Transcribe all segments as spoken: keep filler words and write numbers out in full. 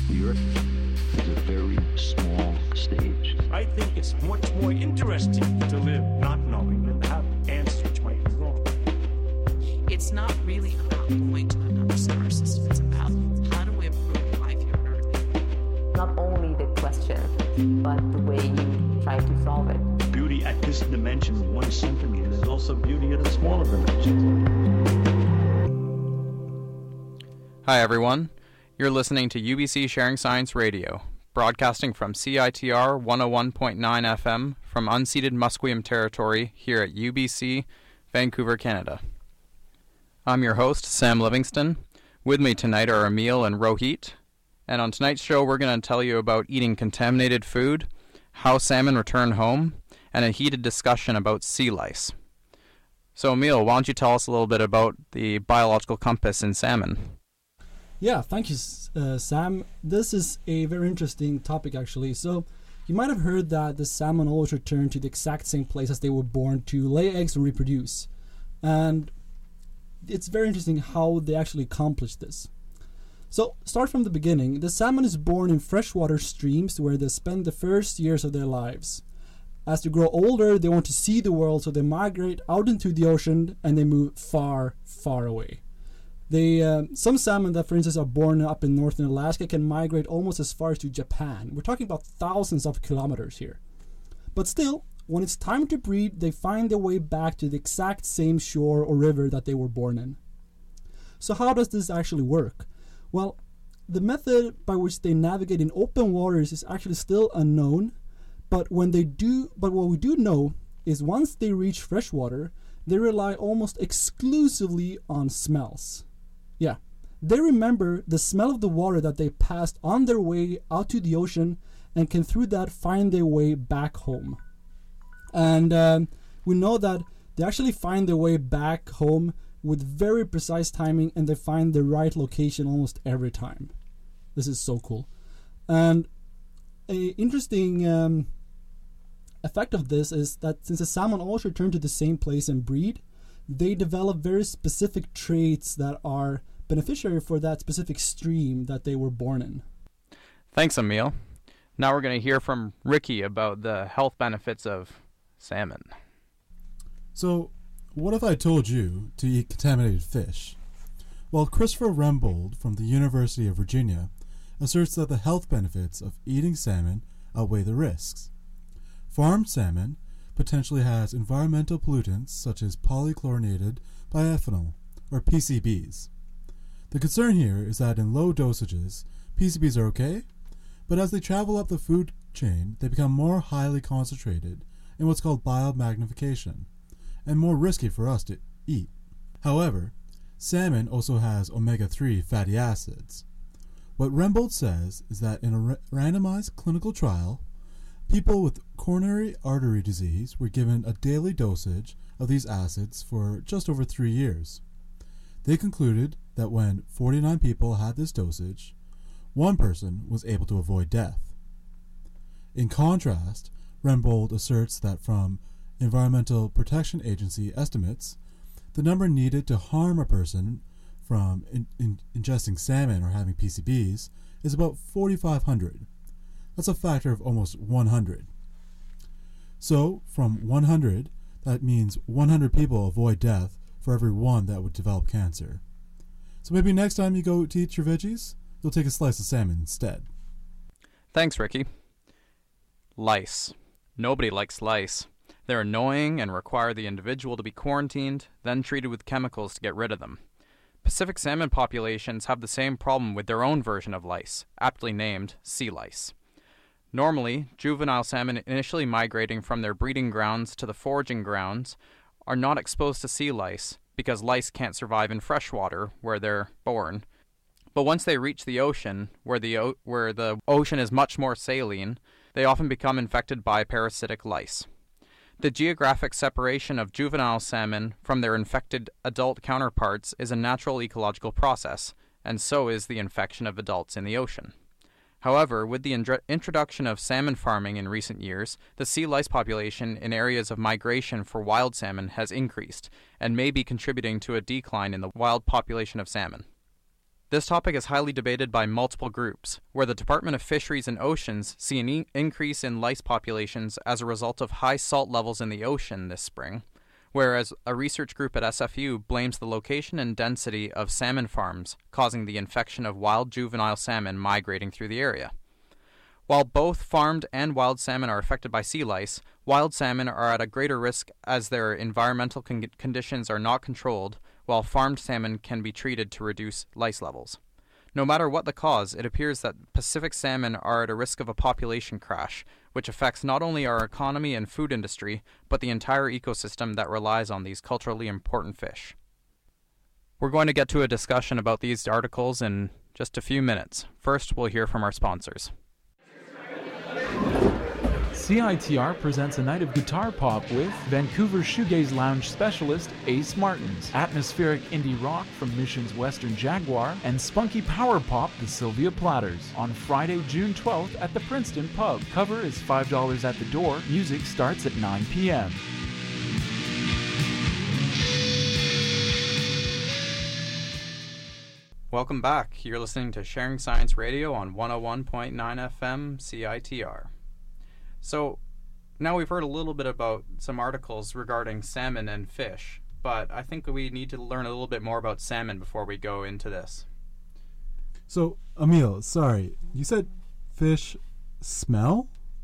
The Earth is a very small stage. I think it's much more interesting to live not knowing than to have answers which might be wrong. It's not really about going to another star system. It's about how do we improve life here on Earth. Not only the question, but the way you try to solve it. Beauty at this dimension, one centimeter, is also beauty at a smaller dimension. Hi everyone, you're listening to U B C Sharing Science Radio, broadcasting from C I T R one oh one point nine F M from unceded Musqueam territory here at U B C, Vancouver, Canada. I'm your host, Sam Livingston. With me tonight are Emil and Rohit, and on tonight's show we're going to tell you about eating contaminated food, how salmon return home, and a heated discussion about sea lice. So Emil, why don't you tell us a little bit about the biological compass in salmon? Yeah, thank you, uh, Sam. This is a very interesting topic, actually. So, you might have heard that the salmon always return to the exact same place as they were born to lay eggs and reproduce. And it's very interesting how they actually accomplish this. So, start from the beginning. The salmon is born in freshwater streams where they spend the first years of their lives. As they grow older, they want to see the world, so they migrate out into the ocean and they move far, far away. They, uh, some salmon that, for instance, are born up in northern Alaska can migrate almost as far as to Japan. We're talking about thousands of kilometers here. But still, when it's time to breed, they find their way back to the exact same shore or river that they were born in. So how does this actually work? Well, the method by which they navigate in open waters is actually still unknown. But when they do, but what we do know is once they reach freshwater, they rely almost exclusively on smells. Yeah, they remember the smell of the water that they passed on their way out to the ocean and can through that find their way back home. And um, we know that they actually find their way back home with very precise timing, and they find the right location almost every time. This is so cool. And an interesting um, effect of this is that since the salmon always return to the same place and breed, they develop very specific traits that are beneficiary for that specific stream that they were born in. Thanks, Emil. Now we're going to hear from Ricky about the health benefits of salmon. So, what if I told you to eat contaminated fish? Well, Christopher Rembold from the University of Virginia asserts that the health benefits of eating salmon outweigh the risks. Farmed salmon potentially has environmental pollutants such as polychlorinated biphenyl, or P C Bs. The concern here is that in low dosages, P C Bs are okay, but as they travel up the food chain, they become more highly concentrated in what's called biomagnification, and more risky for us to eat. However, salmon also has omega three fatty acids. What Rembold says is that in a ra- randomized clinical trial, people with coronary artery disease were given a daily dosage of these acids for just over three years. They concluded that when forty-nine people had this dosage, one person was able to avoid death. In contrast, Rembold asserts that from Environmental Protection Agency estimates, the number needed to harm a person from in, in, ingesting salmon or having P C Bs is about forty-five hundred. That's a factor of almost one hundred. So, from one hundred, that means one hundred people avoid death for every one that would develop cancer. So maybe next time you go to eat your veggies, you'll take a slice of salmon instead. Thanks, Ricky. Lice. Nobody likes lice. They're annoying and require the individual to be quarantined, then treated with chemicals to get rid of them. Pacific salmon populations have the same problem with their own version of lice, aptly named sea lice. Normally, juvenile salmon initially migrating from their breeding grounds to the foraging grounds are not exposed to sea lice because lice can't survive in freshwater where they're born. But once they reach the ocean, where the o- where the ocean is much more saline, they often become infected by parasitic lice. The geographic separation of juvenile salmon from their infected adult counterparts is a natural ecological process, and so is the infection of adults in the ocean. However, with the indru- introduction of salmon farming in recent years, the sea lice population in areas of migration for wild salmon has increased, and may be contributing to a decline in the wild population of salmon. This topic is highly debated by multiple groups, where the Department of Fisheries and Oceans see an e- increase in lice populations as a result of high salt levels in the ocean this spring, whereas a research group at S F U blames the location and density of salmon farms causing the infection of wild juvenile salmon migrating through the area. While both farmed and wild salmon are affected by sea lice, wild salmon are at a greater risk as their environmental con- conditions are not controlled, while farmed salmon can be treated to reduce lice levels. No matter what the cause, it appears that Pacific salmon are at a risk of a population crash, which affects not only our economy and food industry, but the entire ecosystem that relies on these culturally important fish. We're going to get to a discussion about these articles in just a few minutes. First, we'll hear from our sponsors. C I T R presents a night of guitar pop with Vancouver shoegaze lounge specialist Ace Martins, atmospheric indie rock from Mission's Western Jaguar, and spunky power pop the Sylvia Platters on Friday, June twelfth at the Princeton Pub. Cover is five dollars at the door. Music starts at nine p.m. Welcome back. You're listening to Sharing Science Radio on one oh one point nine F M C I T R. So, now we've heard a little bit about some articles regarding salmon and fish, but I think we need to learn a little bit more about salmon before we go into this. So, Emil, sorry, you said fish smell?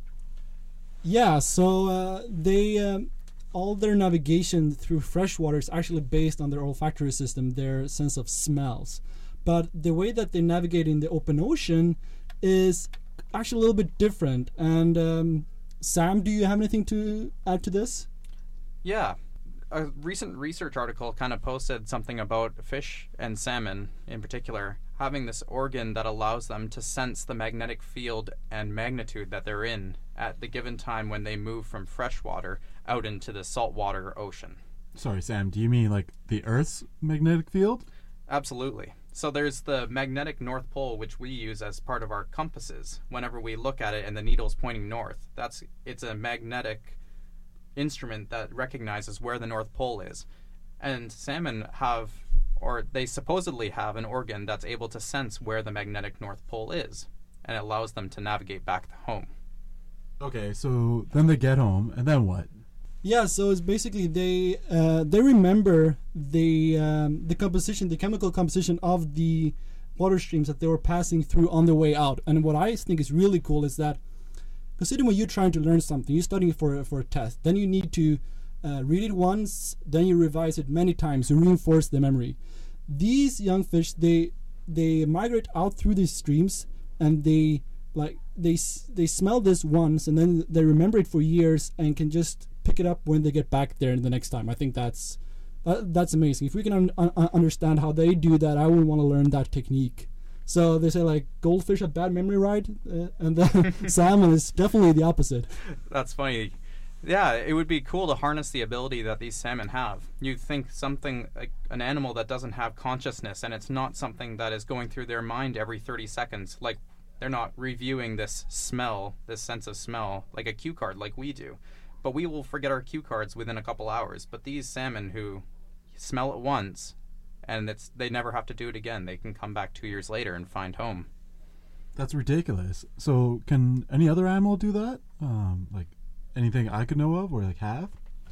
Yeah, so uh, they um, all their navigation through freshwater is actually based on their olfactory system, their sense of smells. But the way that they navigate in the open ocean is actually a little bit different. And um, Sam, do you have anything to add to this? Yeah. A recent research article kind of posted something about fish and salmon in particular having this organ that allows them to sense the magnetic field and magnitude that they're in at the given time when they move from freshwater out into the saltwater ocean. Sorry, Sam, do you mean like the Earth's magnetic field? Absolutely. So there's the magnetic North Pole, which we use as part of our compasses. Whenever we look at it and the needle's pointing north, that's it's a magnetic instrument that recognizes where the North Pole is. And salmon have, or they supposedly have, an organ that's able to sense where the magnetic North Pole is, and it allows them to navigate back home. Okay, so then they get home, and then what? Yeah, so it's basically they uh, they remember the um, the composition, the chemical composition of the water streams that they were passing through on their way out. And what I think is really cool is that, considering when you're trying to learn something, you're studying for for a test, then you need to uh, read it once, then you revise it many times to reinforce the memory. These young fish, they they migrate out through these streams, and they like they they smell this once, and then they remember it for years and can just pick it up when they get back there the next time. I think that's that, that's amazing. If we can un- un- understand how they do that, I would want to learn that technique. So they say like goldfish have bad memory, right? Uh, and then salmon is definitely the opposite. That's funny. Yeah, it would be cool to harness the ability that these salmon have. You'd think something like an animal that doesn't have consciousness, and it's not something that is going through their mind every thirty seconds. Like, they're not reviewing this smell, this sense of smell, like a cue card like we do. But we will forget our cue cards within a couple hours. But these salmon who smell it once, and it's they never have to do it again. They can come back two years later and find home. That's ridiculous. So can any other animal do that? Um, like anything I could know of or like have?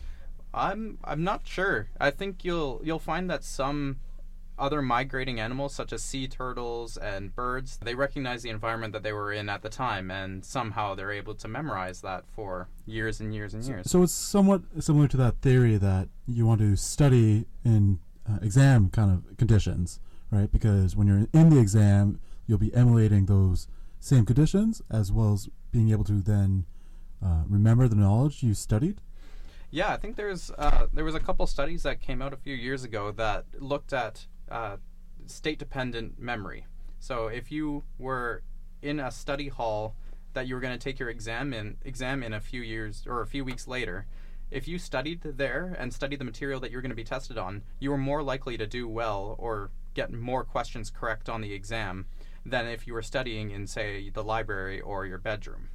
I'm I'm not sure. I think you'll you'll find that some other migrating animals, such as sea turtles and birds, they recognize the environment that they were in at the time, and somehow they're able to memorize that for years and years and years. So, so it's somewhat similar to that theory that you want to study in uh, exam kind of conditions, right? Because when you're in the exam, you'll be emulating those same conditions as well as being able to then uh, remember the knowledge you studied. Yeah, I think there's uh, there was a couple studies that came out a few years ago that looked at uh, state-dependent memory. So if you were in a study hall that you were going to take your exam in, exam in a few years or a few weeks later, if you studied there and studied the material that you're going to be tested on, you were more likely to do well or get more questions correct on the exam than if you were studying in, say, the library or your bedroom.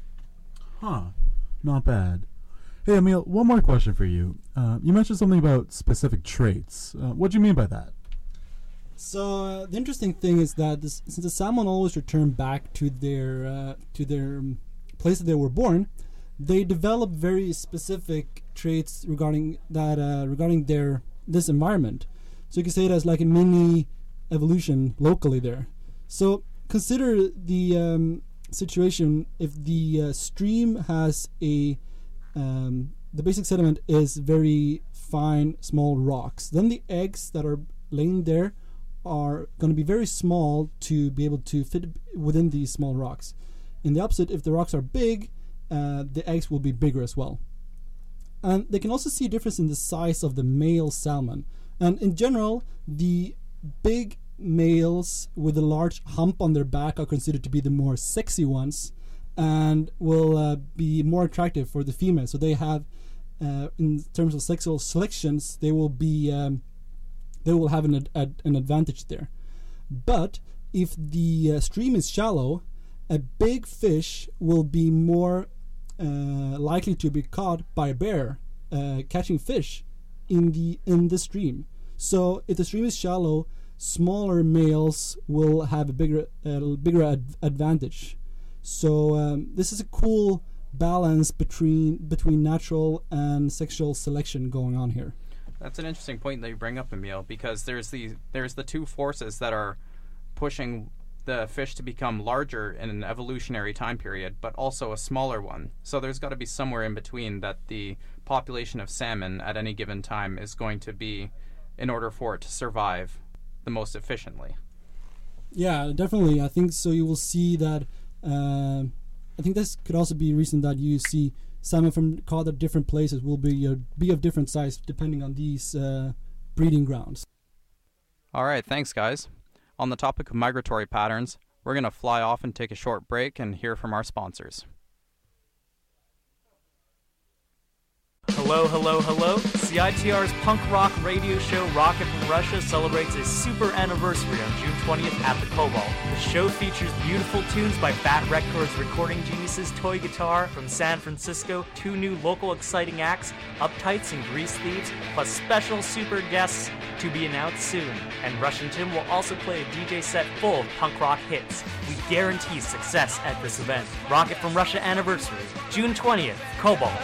Huh. Not bad. Hey, Emil, one more question for you. Uh, you mentioned something about specific traits. Uh, what do you mean by that? So uh, the interesting thing is that this, since the salmon always return back to their uh, to their um, place that they were born, they develop very specific traits regarding that uh, regarding their this environment. So you can say it as like a mini evolution locally there. So consider the um, situation if the uh, stream has a um, the basic sediment is very fine small rocks. Then the eggs that are laying there are going to be very small to be able to fit within these small rocks. In the opposite, if the rocks are big, uh, the eggs will be bigger as well. And they can also see a difference in the size of the male salmon. And in general, the big males with a large hump on their back are considered to be the more sexy ones and will uh, be more attractive for the female. So they have, uh, in terms of sexual selections, they will be um, they will have an ad- ad- an advantage there. But if the uh, stream is shallow, a big fish will be more uh, likely to be caught by a bear uh, catching fish in the in the stream. So if the stream is shallow, smaller males will have a bigger uh, bigger ad- advantage. So um, this is a cool balance between between natural and sexual selection going on here. That's an interesting point that you bring up, Emil, because there's the there's the two forces that are pushing the fish to become larger in an evolutionary time period, but also a smaller one. So there's got to be somewhere in between that the population of salmon at any given time is going to be, in order for it to survive the most efficiently. Yeah, definitely. I think so. You will see that. Uh, I think this could also be a reason that you see salmon from caught at different places will be uh, be of different size depending on these uh, breeding grounds. All right, thanks, guys. On the topic of migratory patterns, we're going to fly off and take a short break and hear from our sponsors. Hello, hello, hello. C I T R's punk rock radio show Rocket from Russia celebrates its super anniversary on June twentieth at the Cobalt. The show features beautiful tunes by Fat Records recording geniuses Toy Guitar from San Francisco, two new local exciting acts, Uptights and Grease Thieves, plus special super guests to be announced soon. And Russian Tim will also play a D J set full of punk rock hits. We guarantee success at this event. Rocket from Russia anniversary, June twentieth, Cobalt.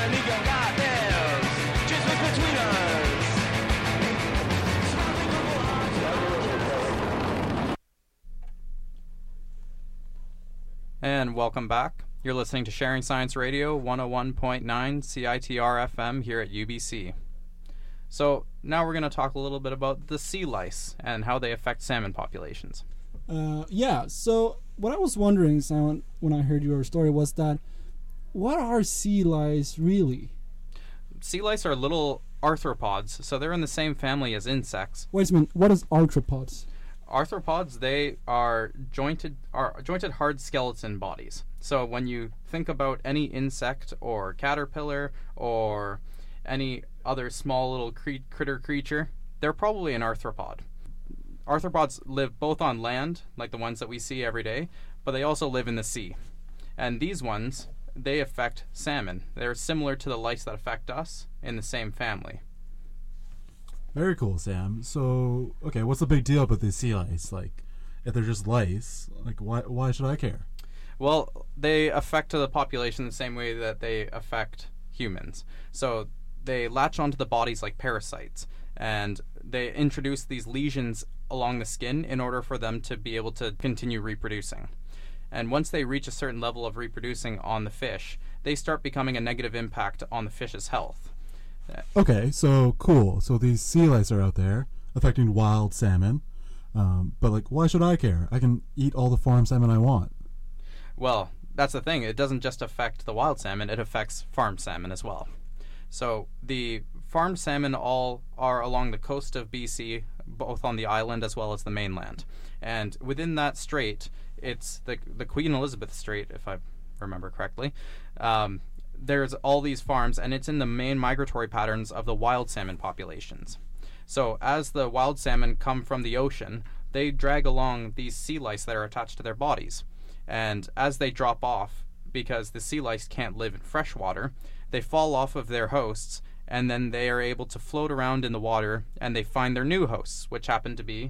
And welcome back. You're listening to Sharing Science Radio one oh one point nine C I T R F M here at U B C. So now we're going to talk a little bit about the sea lice and how they affect salmon populations. Uh, yeah, so what I was wondering, Simon, when I heard your story was that, what are sea lice really? Sea lice are little arthropods, so they're in the same family as insects. Wait a minute, what is arthropods? Arthropods, they are jointed are jointed hard skeleton bodies. So when you think about any insect or caterpillar or any other small little cre- critter creature, they're probably an arthropod. Arthropods live both on land, like the ones that we see every day, but they also live in the sea. And these ones, they affect salmon. They're similar to the lice that affect us in the same family. Very cool, Sam. So, okay, what's the big deal about these sea lice? Like, if they're just lice, like, why why should I care? Well, they affect the population the same way that they affect humans. So they latch onto the bodies like parasites, and they introduce these lesions along the skin in order for them to be able to continue reproducing. And once they reach a certain level of reproducing on the fish, they start becoming a negative impact on the fish's health. Okay, so cool. So these sea lice are out there affecting wild salmon. Um, but, like, why should I care? I can eat all the farm salmon I want. Well, that's the thing. It doesn't just affect the wild salmon, it affects farm salmon as well. So the farmed salmon all are along the coast of B C, both on the island as well as the mainland. And within that strait, it's the the Queen Elizabeth Strait, if I remember correctly. Um, there's all these farms, and it's in the main migratory patterns of the wild salmon populations. So as the wild salmon come from the ocean, they drag along these sea lice that are attached to their bodies. And as they drop off, because the sea lice can't live in fresh water, they fall off of their hosts, and then they are able to float around in the water, and they find their new hosts, which happen to be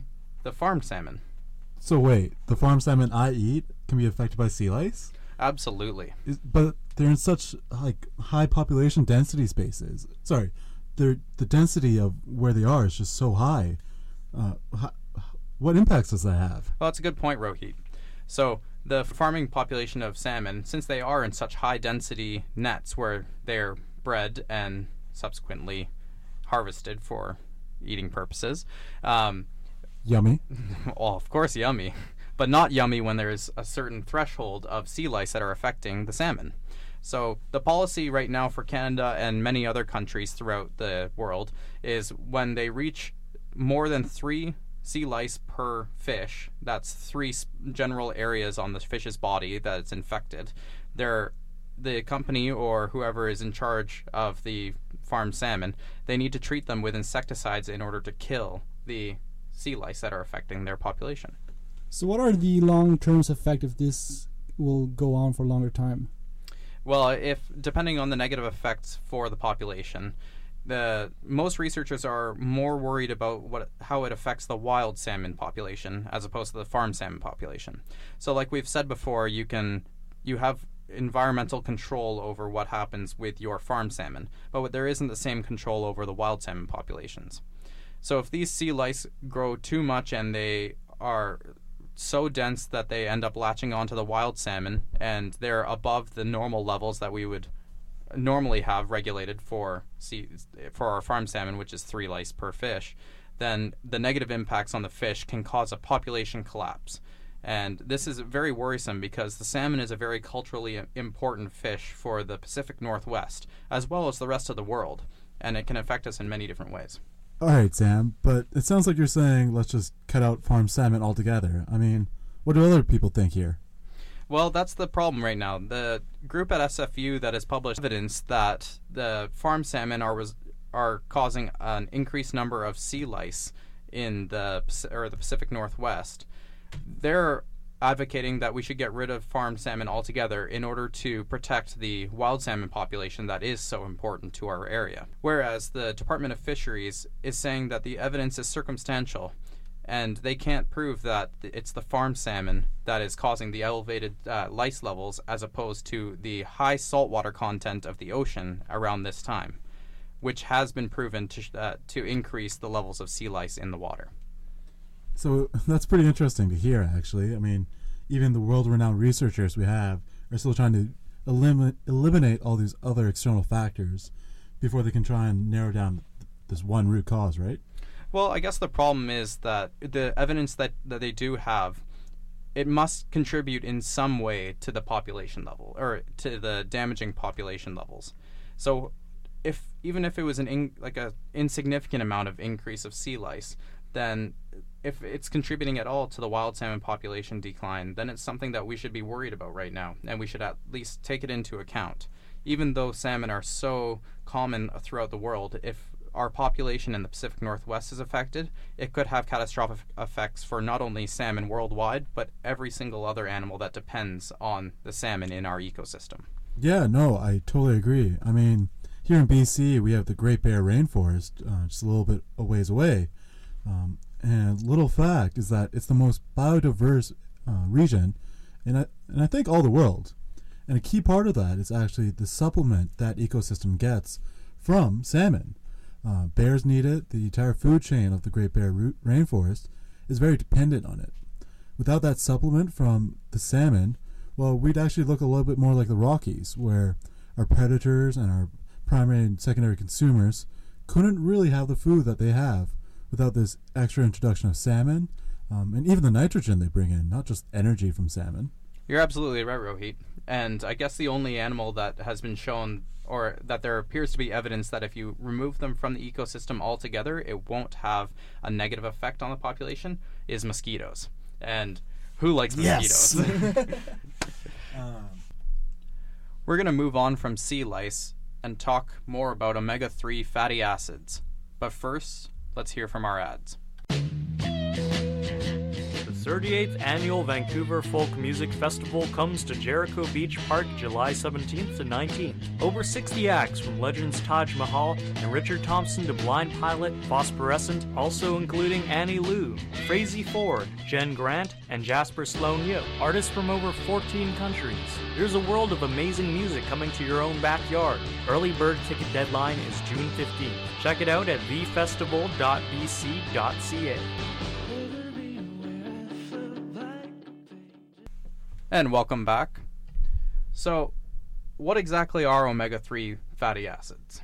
the farmed salmon. So wait, the farm salmon I eat can be affected by sea lice? Absolutely. Is, but they're in such like high population density spaces. Sorry, they're, the density of where they are is just so high. Uh, how, what impacts does that have? Well, that's a good point, Rohit. So the farming population of salmon, since they are in such high density nets where they're bred and subsequently harvested for eating purposes, um, yummy. Well, of course, yummy. But not yummy when there's a certain threshold of sea lice that are affecting the salmon. So the policy right now for Canada and many other countries throughout the world is when they reach more than three sea lice per fish, that's three general areas on the fish's body that it's infected, they're, the company or whoever is in charge of the farmed salmon, they need to treat them with insecticides in order to kill the sea lice that are affecting their population. So what are the long-term effects if this will go on for a longer time? Well, if depending on the negative effects for the population, the most researchers are more worried about what how it affects the wild salmon population as opposed to the farm salmon population. So like we've said before, you can you have environmental control over what happens with your farm salmon, but there isn't the same control over the wild salmon populations. So if these sea lice grow too much and they are so dense that they end up latching onto the wild salmon and they're above the normal levels that we would normally have regulated for sea, for our farm salmon, which is three lice per fish, then the negative impacts on the fish can cause a population collapse. And this is very worrisome because the salmon is a very culturally important fish for the Pacific Northwest, as well as the rest of the world, and it can affect us in many different ways. All right, Sam, but it sounds like you're saying let's just cut out farm salmon altogether. I mean, what do other people think here? Well, that's the problem right now. The group at S F U that has published evidence that the farm salmon are was, are causing an increased number of sea lice in the or the Pacific Northwest. They're advocating that we should get rid of farmed salmon altogether in order to protect the wild salmon population that is so important to our area. Whereas the Department of Fisheries is saying that the evidence is circumstantial and they can't prove that it's the farmed salmon that is causing the elevated uh, lice levels as opposed to the high saltwater content of the ocean around this time, which has been proven to, uh, to increase the levels of sea lice in the water. So that's pretty interesting to hear, actually. I mean, even the world-renowned researchers we have are still trying to elim- eliminate all these other external factors before they can try and narrow down this one root cause, right? Well, I guess the problem is that the evidence that, that they do have, it must contribute in some way to the population level, or to the damaging population levels. So if even if it was an in, like a insignificant amount of increase of sea lice, then if it's contributing at all to the wild salmon population decline, then it's something that we should be worried about right now, and we should at least take it into account. Even though salmon are so common throughout the world, if our population in the Pacific Northwest is affected, it could have catastrophic effects for not only salmon worldwide, but every single other animal that depends on the salmon in our ecosystem. Yeah, no, I totally agree. I mean, here in B C, we have the Great Bear Rainforest, uh, just a little bit a ways away. Um, and little fact is that it's the most biodiverse uh, region in I, and I think all the world. And a key part of that is actually the supplement that ecosystem gets from salmon. Uh, bears need it. The entire food chain of the Great Bear Root Rainforest is very dependent on it. Without that supplement from the salmon, well, we'd actually look a little bit more like the Rockies, where our predators and our primary and secondary consumers couldn't really have the food that they have without this extra introduction of salmon, um, and even the nitrogen they bring in, not just energy from salmon. You're absolutely right, Rohit. And I guess the only animal that has been shown, or that there appears to be evidence that if you remove them from the ecosystem altogether, it won't have a negative effect on the population, is mosquitoes. And who likes mosquitoes? Yes. um. We're going to move on from sea lice and talk more about omega three fatty acids. But first, let's hear from our ads. The thirty-eighth Annual Vancouver Folk Music Festival comes to Jericho Beach Park July seventeenth to nineteenth. Over sixty acts from legends Taj Mahal and Richard Thompson to Blind Pilot, Phosphorescent, also including Annie Lou, Frazee Ford, Jen Grant, and Jasper Sloan Yo. Artists from over fourteen countries. There's a world of amazing music coming to your own backyard. Early bird ticket deadline is June fifteenth. Check it out at v festival dot b c dot c a. And welcome back. So, what exactly are omega three fatty acids?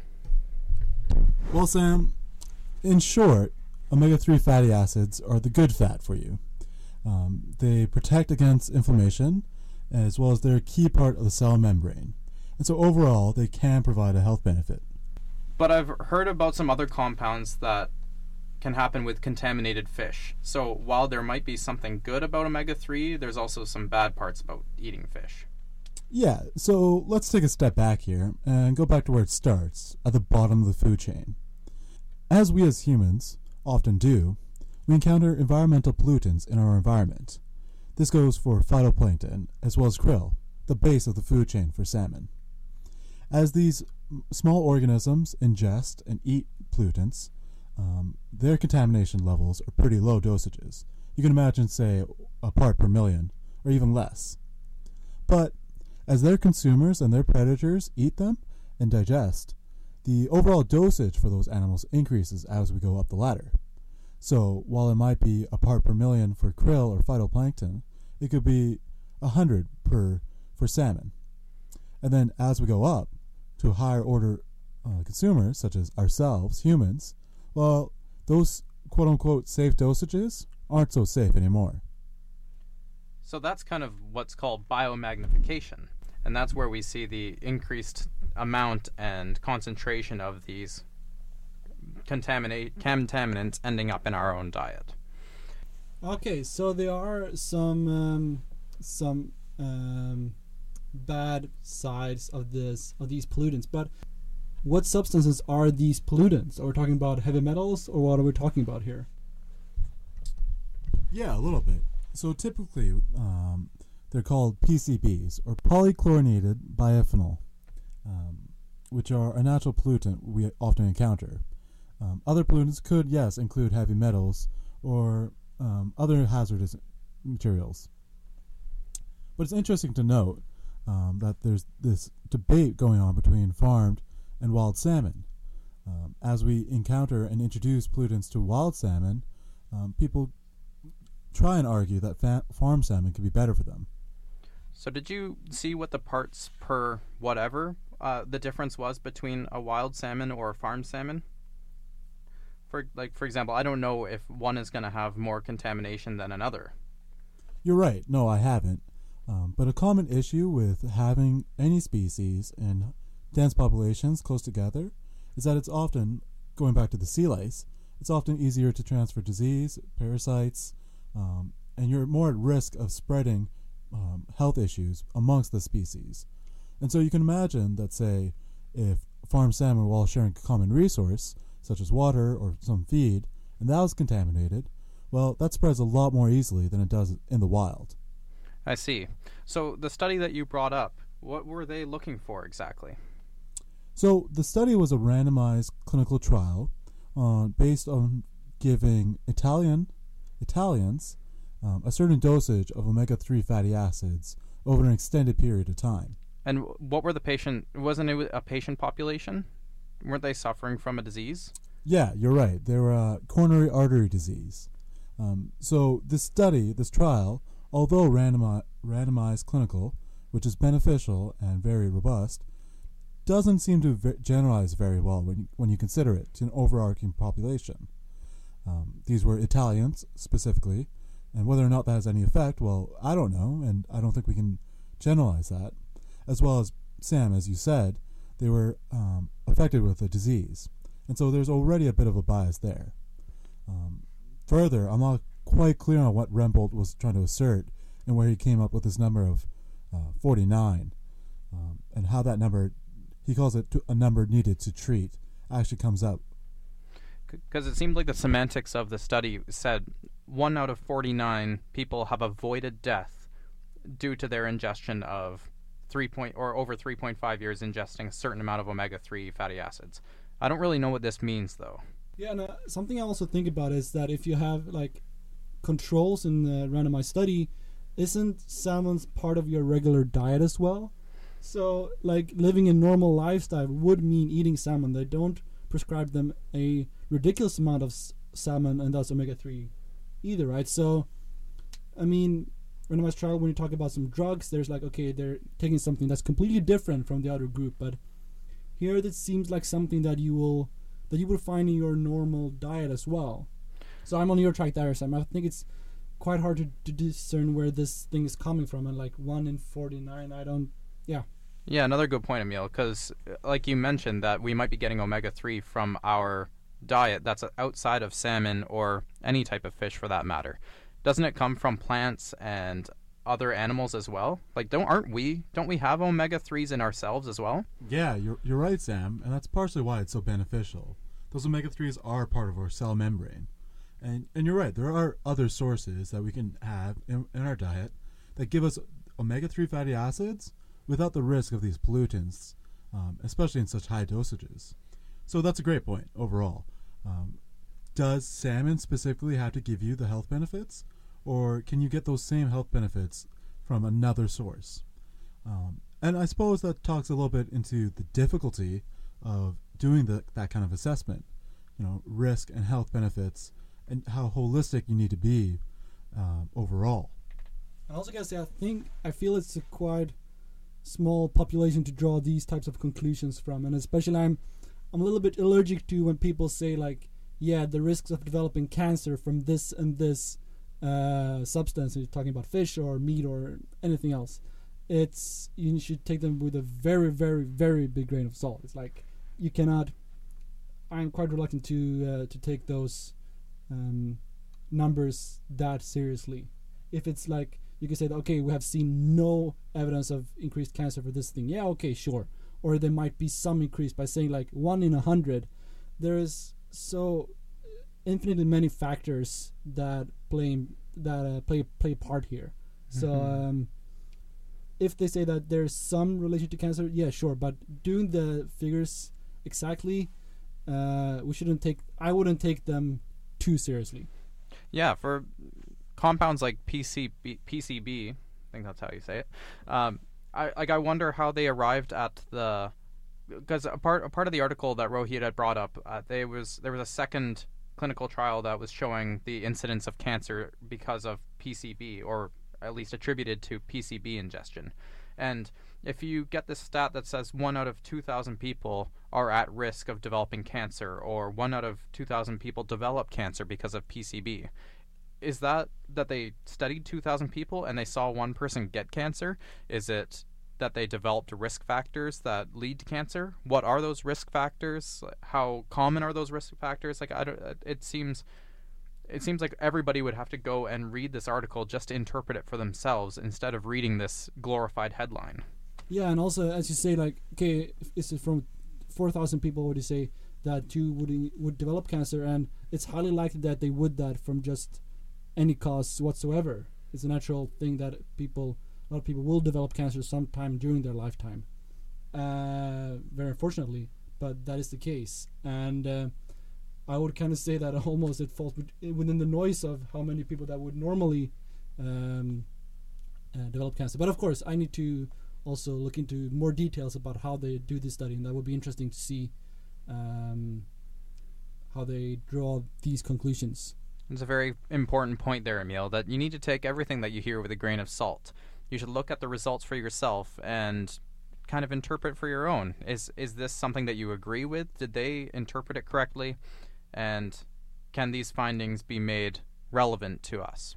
Well, Sam, in short, omega three fatty acids are the good fat for you. Um, they protect against inflammation, as well as they're a key part of the cell membrane. And so overall, they can provide a health benefit. But I've heard about some other compounds that can happen with contaminated fish. So while there might be something good about omega three, there's also some bad parts about eating fish. Yeah, so let's take a step back here and go back to where it starts, at the bottom of the food chain. As we as humans often do, we encounter environmental pollutants in our environment. This goes for phytoplankton as well as krill, the base of the food chain for salmon. As these small organisms ingest and eat pollutants, um, their contamination levels are pretty low dosages. You can imagine, say, a part per million, or even less. But as their consumers and their predators eat them and digest, the overall dosage for those animals increases as we go up the ladder. So while it might be a part per million for krill or phytoplankton, it could be a hundred per for salmon. And then as we go up to higher order uh, consumers, such as ourselves, humans, well, those quote-unquote safe dosages aren't so safe anymore. So that's kind of what's called biomagnification, and that's where we see the increased amount and concentration of these contaminate contaminants ending up in our own diet. Okay, so there are some um, some um, bad sides of this of these pollutants, but what substances are these pollutants? Are we talking about heavy metals, or what are we talking about here? Yeah, a little bit. So typically, um, they're called P C Bs, or polychlorinated biphenyl, um, which are a natural pollutant we often encounter. Um, other pollutants could, yes, include heavy metals or um, other hazardous materials. But it's interesting to note um, that there's this debate going on between farmed and wild salmon. Um, as we encounter and introduce pollutants to wild salmon, um, people try and argue that fa- farm salmon can be better for them. So did you see what the parts per whatever uh, the difference was between a wild salmon or a farm salmon? For like, for example, I don't know if one is going to have more contamination than another. You're right. No, I haven't. Um, but a common issue with having any species in dense populations close together is that it's often, going back to the sea lice, it's often easier to transfer disease, parasites, um, and you're more at risk of spreading um, health issues amongst the species. And so you can imagine that, say, if farm salmon were all sharing a common resource, such as water or some feed, and that was contaminated, well, that spreads a lot more easily than it does in the wild. I see. So the study that you brought up, what were they looking for exactly? So the study was a randomized clinical trial uh, based on giving Italian Italians um, a certain dosage of omega three fatty acids over an extended period of time. And what were the patient, wasn't it a patient population? Weren't they suffering from a disease? Yeah, you're right. They were uh, coronary artery disease. Um, so this study, this trial, although randomi- randomized clinical, which is beneficial and very robust, doesn't seem to v- generalize very well when you, when you consider it to an overarching population. Um, these were Italians specifically, and whether or not that has any effect, well, I don't know, and I don't think we can generalize that. As well as, Sam, as you said, they were um, affected with a disease, and so there's already a bit of a bias there. Um, further, I'm not quite clear on what Rembold was trying to assert and where he came up with this number of uh, forty-nine, um, and how that number, he calls it a number needed to treat, actually comes up. Because it seemed like the semantics of the study said one out of forty-nine people have avoided death due to their ingestion of three point or over three point five years ingesting a certain amount of omega three fatty acids. I don't really know what this means, though. Yeah, and uh, something I also think about is that if you have like controls in the randomized study, isn't salmon's part of your regular diet as well? So, like, living a normal lifestyle would mean eating salmon. They don't prescribe them a ridiculous amount of s- salmon and thus omega three either, right? So, I mean, randomized trial, when you talk about some drugs, there's like, okay, they're taking something that's completely different from the other group, but here it seems like something that you will that you will find in your normal diet as well. So I'm on your track there, Sam. I think it's quite hard to, to discern where this thing is coming from, and like one in forty-nine, I don't. Yeah. Yeah, another good point, Emil, because like you mentioned that we might be getting omega three from our diet that's outside of salmon or any type of fish for that matter. Doesn't it come from plants and other animals as well? Like, don't aren't we don't we have omega threes in ourselves as well? Yeah, you're you're right, Sam, and that's partially why it's so beneficial. Those omega threes are part of our cell membrane. And and you're right, there are other sources that we can have in, in our diet that give us omega three fatty acids without the risk of these pollutants, um, especially in such high dosages. So that's a great point overall. Um, does salmon specifically have to give you the health benefits, or can you get those same health benefits from another source? Um, and I suppose that talks a little bit into the difficulty of doing the, that kind of assessment, you know, risk and health benefits, and how holistic you need to be um, overall. I also gotta say, I think I feel it's a quite small population to draw these types of conclusions from, and especially I'm I'm a little bit allergic to when people say like, yeah, the risks of developing cancer from this and this uh, substance. You're talking about fish or meat or anything else. It's you should take them with a very, very, very big grain of salt. It's like you cannot. I'm quite reluctant to uh, to take those um, numbers that seriously. If it's like you can say that, okay, we have seen no evidence of increased cancer for this thing. Yeah, okay, sure. Or there might be some increase by saying like one in a hundred. There is so infinitely many factors that play that uh, play play a part here. Mm-hmm. So um, if they say that there's some relation to cancer, yeah, sure. But doing the figures exactly, uh, we shouldn't take. I wouldn't take them too seriously. Yeah, for compounds like P C B, P C B, I think that's how you say it. Um, I like. I wonder how they arrived at the, because a part a part of the article that Rohit had brought up, uh, there was there was a second clinical trial that was showing the incidence of cancer because of P C B, or at least attributed to P C B ingestion. And if you get this stat that says one out of two thousand people are at risk of developing cancer, or one out of two thousand people develop cancer because of P C B. Is that that they studied two thousand people and they saw one person get cancer? Is it that they developed risk factors that lead to cancer? What are those risk factors? How common are those risk factors? Like, I don't, it seems, it seems like everybody would have to go and read this article just to interpret it for themselves instead of reading this glorified headline. Yeah, and also as you say, like, okay, if is it from four thousand people? Would you say that two would would develop cancer? And it's highly likely that they would that from just any cause whatsoever. It's a natural thing that people, a lot of people will develop cancer sometime during their lifetime. Uh, very unfortunately, but that is the case. And uh, I would kind of say that almost it falls within the noise of how many people that would normally um, uh, develop cancer. But of course, I need to also look into more details about how they do this study, and that would be interesting to see um, how they draw these conclusions. It's a very important point there, Emil, that you need to take everything that you hear with a grain of salt. You should look at the results for yourself and kind of interpret for your own. Is is this something that you agree with? Did they interpret it correctly? And can these findings be made relevant to us?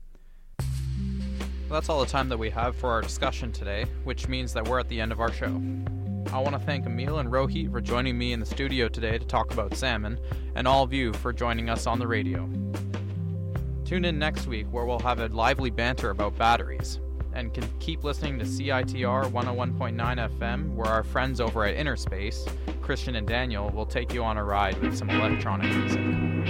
Well, that's all the time that we have for our discussion today, which means that we're at the end of our show. I want to thank Emil and Rohit for joining me in the studio today to talk about salmon, and all of you for joining us on the radio. Tune in next week where we'll have a lively banter about batteries. and can keep listening to C I T R one oh one point nine F M, where our friends over at Innerspace, Christian and Daniel, will take you on a ride with some electronic music.